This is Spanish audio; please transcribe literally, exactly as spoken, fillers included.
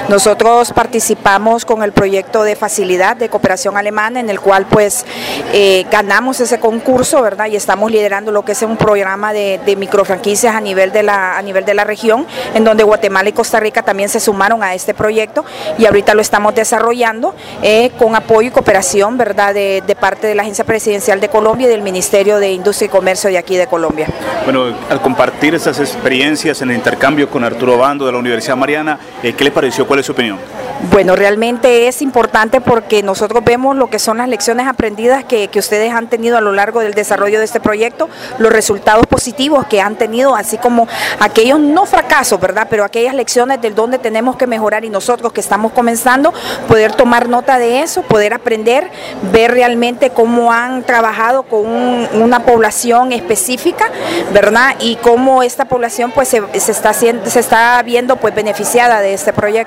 Nosotros participamos con el proyecto de facilidad de cooperación alemana, en el cual pues eh, ganamos ese concurso, ¿verdad? Y estamos liderando lo que es un programa de, de microfranquicias a nivel de la a nivel de la región, en donde Guatemala y Costa Rica también se sumaron a este proyecto y ahorita lo estamos desarrollando eh, con apoyo y cooperación, ¿verdad? De, de parte de la Agencia Presidencial de Colombia y del Ministerio de Industria y Comercio de aquí de Colombia. Bueno, al compartir estas experiencias en el intercambio con Arturo Bando de la Universidad Mariana, eh, ¿qué le pareció? ¿Cuál es su opinión? Bueno, realmente es importante porque nosotros vemos lo que son las lecciones aprendidas que, que ustedes han tenido a lo largo del desarrollo de este proyecto, los resultados positivos que han tenido, así como aquellos no fracasos, ¿verdad? Pero aquellas lecciones del donde tenemos que mejorar y nosotros que estamos comenzando, poder tomar nota de eso, poder aprender, ver realmente cómo han trabajado con un, una población específica, ¿verdad? Y cómo esta población pues se, se, está, haciendo, se está viendo pues beneficiada de este proyecto.